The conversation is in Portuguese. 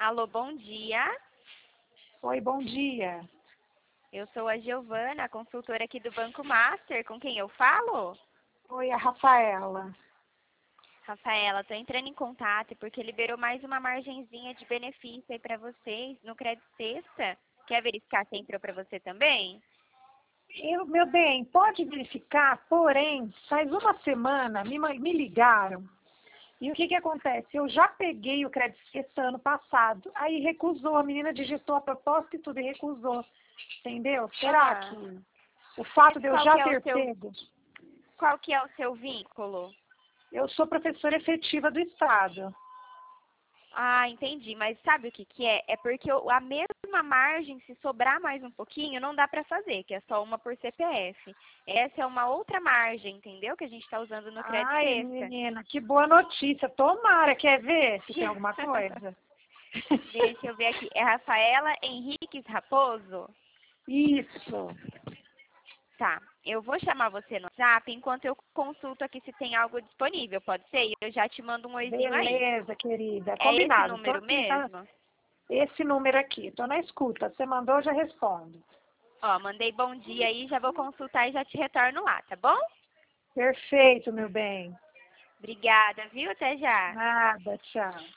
Alô, bom dia. Oi, bom dia. Eu sou a Giovana, consultora aqui do Banco Master. Com quem eu falo? Oi, a Rafaela. Rafaela, estou entrando em contato porque liberou mais uma margenzinha de benefício aí para vocês no Crédito Sexta. Quer verificar se entrou para você também? Meu bem, pode verificar, porém, faz uma semana me ligaram. E o que acontece? Eu já peguei o crédito esse ano passado. Aí recusou, a menina digitou a proposta e tudo e recusou. Entendeu? Será que o fato de eu Qual já que é o ter seu, pego? qual que é o seu vínculo? Eu sou professora efetiva do Estado. Ah, entendi. Mas sabe o que que é? É porque a mesma margem, se sobrar mais um pouquinho, não dá para fazer, que é só uma por CPF. Essa é uma outra margem, entendeu? Que a gente está usando no Crédito Ai, Sexta. menina, que boa notícia. Tomara, quer ver se tem alguma coisa? Deixa eu ver aqui. É Rafaela Henriques Raposo? Isso. Tá. Eu vou chamar você no WhatsApp enquanto eu consulto aqui se tem algo disponível. Pode ser? E eu já te mando um oizinho aí. Beleza, querida. É esse Combinado. Tô número aqui, tá? mesmo? Esse número aqui. Tô na escuta. Você mandou, eu já respondo. Ó, mandei bom dia aí, já vou consultar e já te retorno lá, tá bom? Perfeito, meu bem. Obrigada, viu? Até já. Nada, tchau.